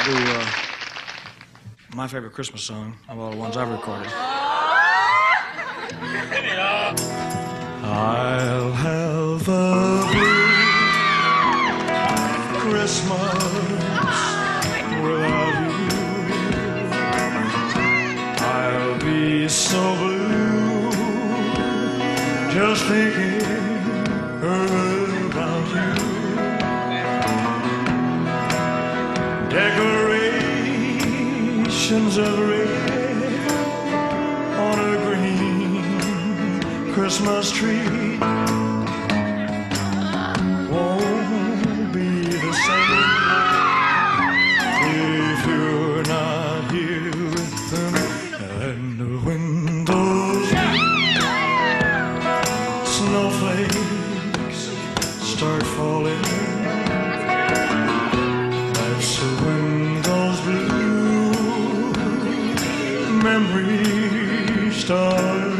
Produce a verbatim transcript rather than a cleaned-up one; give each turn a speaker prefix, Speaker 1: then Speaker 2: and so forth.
Speaker 1: Do uh, my favorite Christmas song of all the ones I've recorded. I'll have a blue Christmas without you. I'll be so blue just thinking about you. Decorations of red on a green Christmas tree won't be the same if you're not here with them. And when those snowflakes start falling, that's when those blue memories start